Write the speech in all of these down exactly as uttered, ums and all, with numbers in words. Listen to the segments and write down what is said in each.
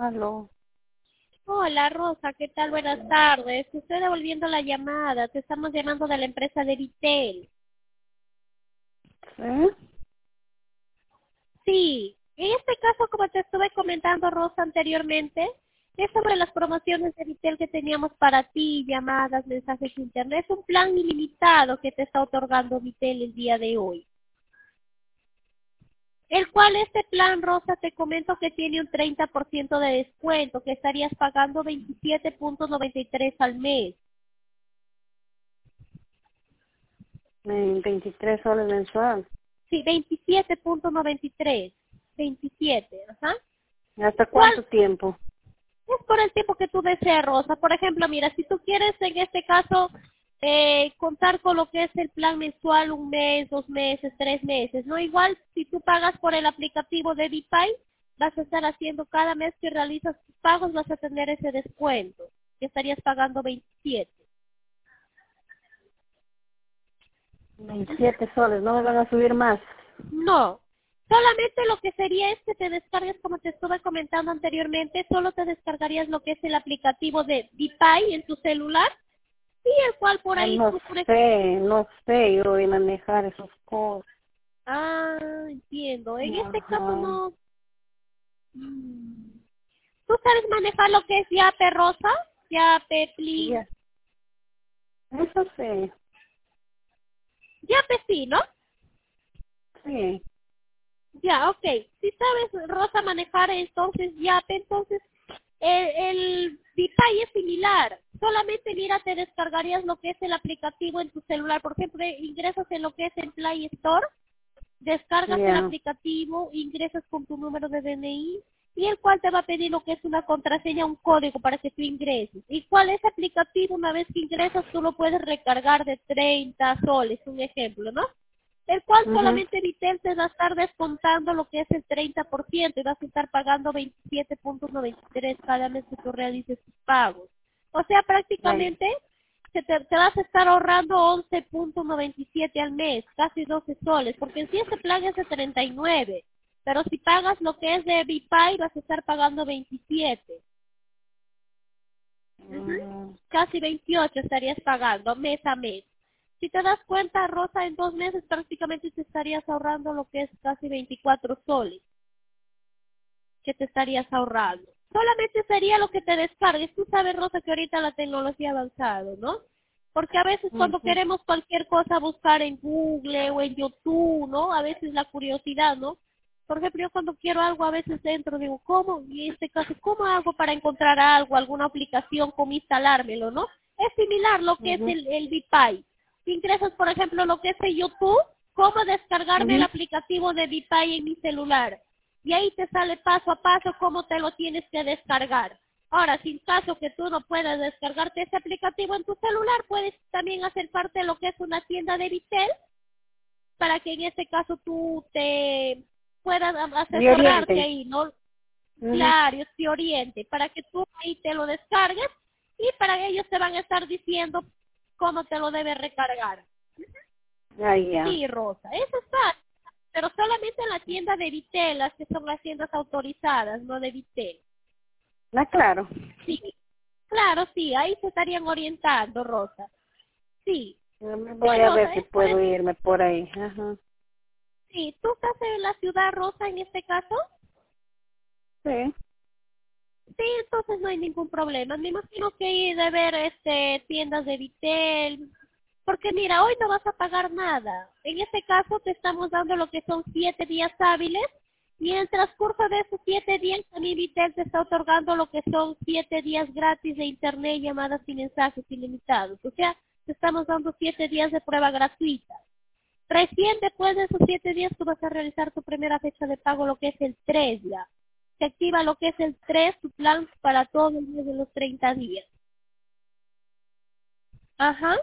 Aló. Hola Rosa, ¿qué tal? Buenas tardes. Te estoy devolviendo la llamada. Te estamos llamando de la empresa de Vitel. ¿Sí? Sí, en este caso, como te estuve comentando Rosa anteriormente, es sobre las promociones de Vitel que teníamos para ti, llamadas, mensajes internet. Es un plan ilimitado que te está otorgando Vitel el día de hoy. El cual este plan, Rosa, te comento que tiene un treinta por ciento de descuento, que estarías pagando veintisiete punto noventa y tres al mes. En veintitrés soles mensual. Sí, veintisiete punto noventa y tres. veintisiete, ajá. ¿Hasta ¿Cuál? cuánto tiempo? Es por el tiempo que tú deseas, Rosa. Por ejemplo, mira, si tú quieres en este caso eh, contar con lo que es el plan mensual, un mes, dos meses, tres meses, ¿no? Igual, si tú pagas por el aplicativo de Vipay, vas a estar haciendo cada mes que realizas tus pagos, vas a tener ese descuento, que estarías pagando veintisiete. veintisiete soles, ¿no me van a subir más? No, solamente lo que sería es que te descargues, como te estuve comentando anteriormente, solo te descargarías lo que es el aplicativo de Vipay en tu celular y el cual por Ah, ahí no tú, por ejemplo... sé, no sé yo voy a manejar esas cosas. Ah, entiendo. En este caso Ajá. no... mm, ¿Tú sabes manejar lo que es Yape, Rosa? Yape, Plin. Ya. Eso sí. Yape sí, ¿no? Sí. Ya, ok. Si sabes, Rosa, manejar entonces Yape, entonces el, el Vipay es similar. Solamente, mira, te descargarías lo que es el aplicativo en tu celular. Por ejemplo, ingresas en lo que es el Play Store, descargas el Ya. aplicativo, ingresas con tu número de D N I y el cual te va a pedir lo que es una contraseña, un código para que tú ingreses. Y cuál es aplicativo, una vez que ingresas, tú lo puedes recargar de treinta soles, un ejemplo, ¿no? El cual Mhm. solamente Vitel te va a estar descontando lo que es el treinta por ciento y vas a estar pagando veintisiete punto noventa y tres cada mes que tú realices tus pagos. O sea, Ay. prácticamente se te, te vas a estar ahorrando once punto noventa y siete al mes, casi doce soles, porque en sí ese plan es de treinta y nueve, pero si pagas lo que es de Vipay vas a estar pagando veintisiete. Ujú. Mm. Casi veintiocho estarías pagando mes a mes. Si te das cuenta, Rosa, en dos meses prácticamente te estarías ahorrando lo que es casi veinticuatro soles que te estarías ahorrando. Solamente sería lo que te descargues. Tú sabes, Rosa, que ahorita la tecnología ha avanzado, ¿no? Porque a veces cuando Ujú. queremos cualquier cosa buscar en Google o en YouTube, ¿no? A veces la curiosidad, ¿no? Por ejemplo, yo cuando quiero algo a veces entro, digo, ¿cómo? Y en este caso, ¿cómo hago para encontrar algo, alguna aplicación, cómo instalármelo, ¿no? Es similar lo que es Ujú. el, el Vipay. Si ingresas, por ejemplo, lo que es el YouTube, ¿cómo descargarme el Ujú. aplicativo de Vipay en mi celular? Y ahí te sale paso a paso cómo te lo tienes que descargar. Ahora, sin caso que tú no puedas descargarte ese aplicativo en tu celular, puedes también hacer parte de lo que es una tienda de Vitel, para que en este caso tú te puedas a- Y asesorarte oriente. ahí, ¿no? Mhm. Claro, te oriente, para que tú ahí te lo descargues y para ellos te van a estar diciendo cómo te lo debes recargar. Ahí ya. Sí, Rosa, eso está, pero solamente en la tienda de Vitel, las que son las tiendas autorizadas, no de Vitel. Ah, claro. Sí, claro, sí, ahí se estarían orientando, Rosa. Sí, sí, Voy a ver Rosa, si es por puedo eso. irme por ahí. Ajá. Sí, ¿tú estás en la ciudad, Rosa, en este caso? Sí. Sí, entonces no hay ningún problema. Me imagino que hay de ver este, tiendas de Vitel, porque mira, hoy no vas a pagar nada. En este caso te estamos dando lo que son siete días hábiles y en el transcurso de esos siete días también Vitel te está otorgando lo que son siete días gratis de internet, llamadas y mensajes ilimitados. O sea, te estamos dando siete días de prueba gratuita. Recién después de esos siete días tú vas a realizar tu primera fecha de pago, lo que es el tres ya. Se activa lo que es el tres, tu plan para todo el mes de los treinta días. Ajá.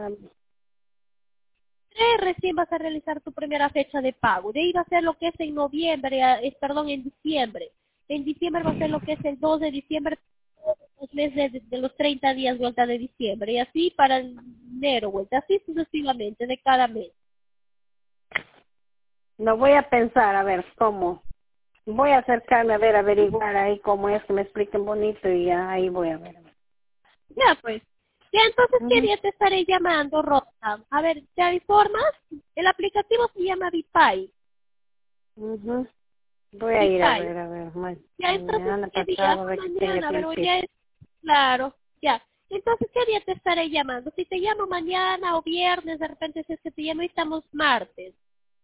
Tres recién vas a realizar tu primera fecha de pago. De ahí va a ser lo que es en noviembre, ah, es, perdón, en diciembre. En diciembre va a ser lo que es el dos de diciembre, los meses de, de los treinta días vuelta de diciembre. Y así para el enero vuelta, así sucesivamente, de cada mes. Lo voy a pensar, a ver, ¿cómo? voy a acercarme a ver, averiguar ahí cómo es, que me expliquen bonito y ya ahí voy a ver. Ya, pues. Ya, entonces, ¿qué Ujú, día te estaré llamando, Rosa? A ver, ¿te informas? El aplicativo se llama Vipay. ujú. Voy a ir a Vipay. ver, a ver, ma- Ya, entonces, mañana ¿qué día? pasado, a ver que tenga Mañana, a ver, hoy tiempito. es... Claro, ya. Entonces, ¿qué día te estaré llamando? Si te llamo mañana o viernes, de repente, si es que te llamo y estamos martes.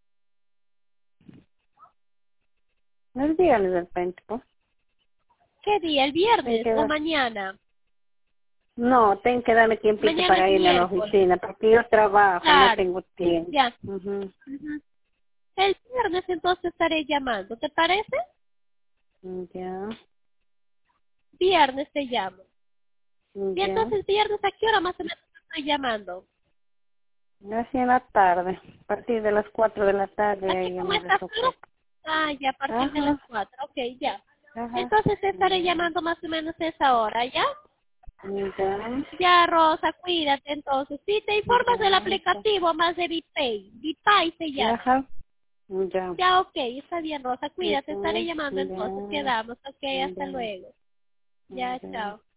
El viernes de repente, pues. ¿Qué día? ¿El Tengo viernes que o dar- mañana? No, tengo que darme tiempito Mañana para es irme a la miércoles. oficina, porque yo trabajo, no Claro, tengo tiempo. ya. Ujú, Ujú. El viernes entonces estaré llamando, ¿te parece? ya, Viernes te llamo. Y ya. entonces viernes, ¿a qué hora más o menos te estoy llamando? Así en la tarde, a partir de las cuatro de la tarde, ¿Aquí ahí ya cómo me estás? desocupo. Ah, ya, a partir de las Ajá, cuatro. Ok, ya. ajá. Entonces te estaré Ya, llamando más o menos a esa hora, ¿ya? ya, Ya, Rosa, cuídate entonces. Sí, te informas del ya, aplicativo más de Vipay. Vipay se ya, llama. ajá. Ya, Ya, ok, está bien, Rosa, cuídate. Estaré ujú, llamando entonces. ya, Quedamos. Ok, hasta ya, luego. Ya, ya. chao.